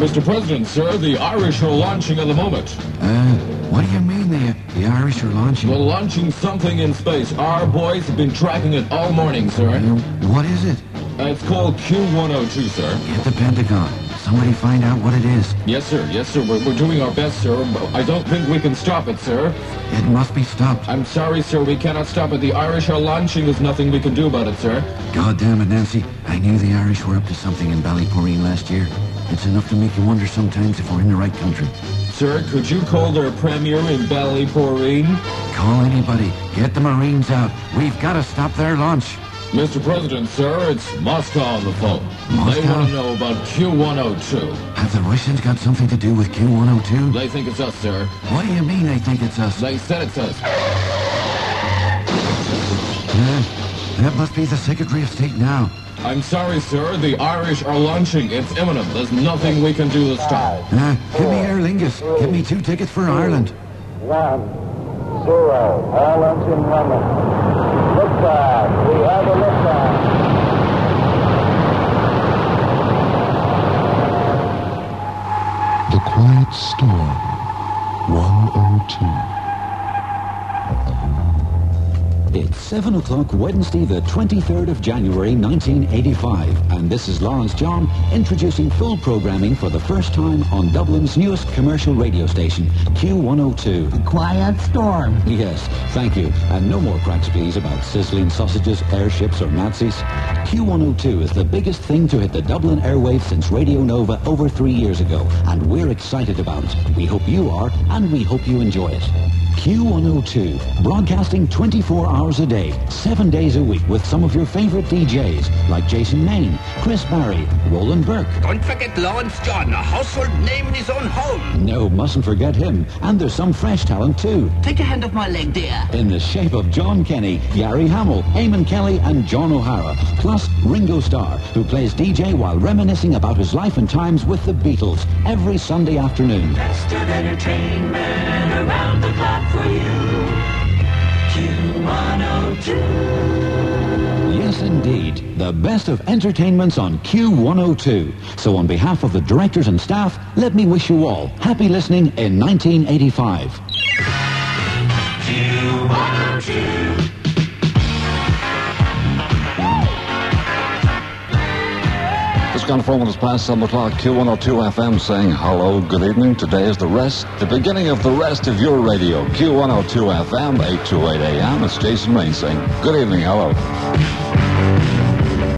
Mr. President, sir, the Irish are launching at the moment. What do you mean the Irish are launching? We're launching something in space. Our boys have been tracking it all morning, sir. What is it? It's called Q-102, sir. Get the Pentagon. Somebody find out what it is. Yes, sir. Yes, sir. We're doing our best, sir. I don't think we can stop it, sir. It must be stopped. I'm sorry, sir. We cannot stop it. The Irish are launching. There's nothing we can do about it, sir. God damn it, Nancy. I knew the Irish were up to something in Ballyporeen last year. It's enough to make you wonder sometimes if we're in the right country. Sir, could you call their premier in Ballyporeen? Call anybody. Get the Marines out. We've got to stop their launch. Mr. President, sir, it's Moscow on the phone. Moscow? They want to know about Q-102. Have the Russians got something to do with Q-102? They think it's us, sir. What do you mean they think it's us? They said it's us. That must be the Secretary of State now. I'm sorry, sir. The Irish are launching. It's imminent. There's nothing we can do to stop. Give me Aer Lingus. Give me 2 tickets for Ireland. 1, 0. All engine running. Liftoff. We have a liftoff. The Quiet Storm, 102. It's 7 o'clock Wednesday, the 23rd of January, 1985, and this is Lawrence John introducing full programming for the first time on Dublin's newest commercial radio station, Q102. The Quiet Storm. Yes, thank you. And no more cracks, please, about sizzling sausages, airships, or Nazis. Q102 is the biggest thing to hit the Dublin airwaves since Radio Nova over 3 years ago, and we're excited about it. We hope you are, and we hope you enjoy it. Q102, broadcasting 24 hours a day, 7 days a week with some of your favorite DJs like Jason Main, Chris Barry, Roland Burke. Don't forget Lawrence John, a household name in his own home. No, mustn't forget him. And there's some fresh talent too. Take your hand off my leg, dear. In the shape of John Kenny, Gary Hamill, Eamon Kelly and John O'Hara. Plus Ringo Starr, who plays DJ while reminiscing about his life and times with the Beatles every Sunday afternoon. Best of entertainment around the clock for you. Q102. Yes, indeed. The best of entertainments on Q102. So on behalf of the directors and staff, let me wish you all happy listening in 1985. Q102. It's gone 4 minutes past 7 o'clock, Q102 FM saying hello, good evening. Today is the beginning of the rest of your radio. Q102 FM, 8 to 8 a.m. It's Jason Main saying good evening, hello.